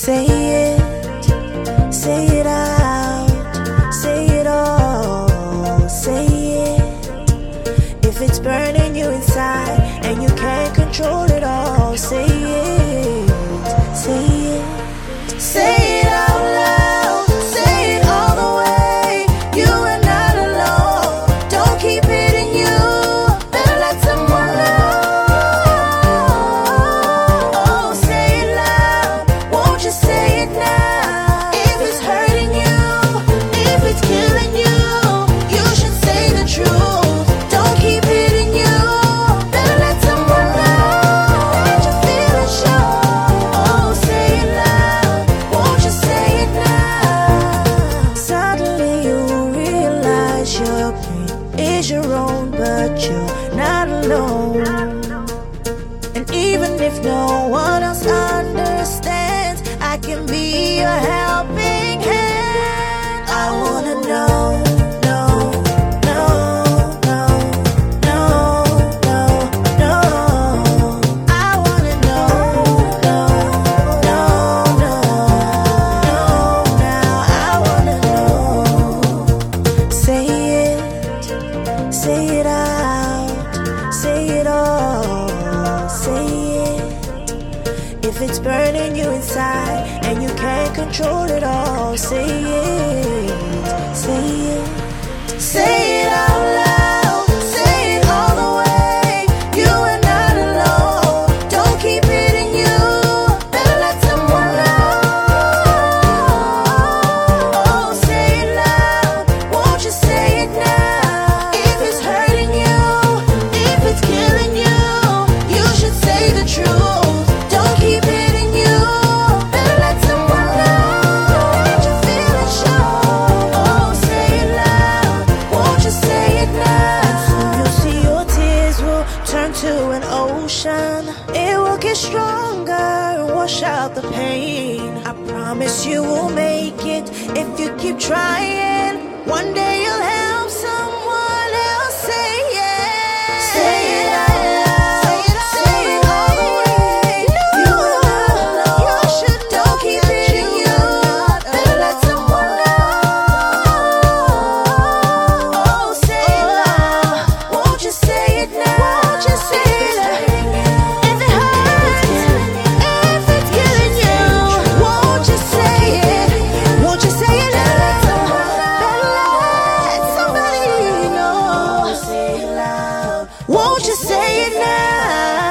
Say it out, say it all, say it. If it's burning you inside and you can't control it all, say it, say it, say it out loud, say it all the way. You are not alone, don't keep it in you, better let someone know. Oh, say it loud, won't you say it now? If it's hurting you, if it's killing you, you should say the truth. Don't keep it in you, better let someone know that you feel it show. Oh, say it loud, won't you say it now? Suddenly you realize your pain is your own, but you're not alone. And even if no one else understands, I can be your helping hand. I wanna know, no, no, no, no, no, no. I wanna know, no, no, no, no. Now I wanna know. Say it out, say it all, say it. If it's burning you inside and you can't control it all, say it, say it, say it out loud, say it all the way. You are not alone, don't keep it in you, better let someone know. Oh, say it loud, won't you say it now? If it's hurting you, if it's killing you, you should say the truth. Don't keep it in you, better let someone know that you feel it show. Oh, say it loud, won't you say it now? And soon you'll see your tears will turn to an ocean. It will get stronger and wash out the pain. I promise you will make it if you keep trying. One day you'll help someone else. Say it, say it out loud, say it all the way. You are not alone, you should don't keep it in you, better let someone know. Oh, say it loud, won't you say it now? Won't you say it? If it hurts, if it's killing you, won't you say it? Won't you say it loud? Better let somebody know. Say it loud, won't you say it now?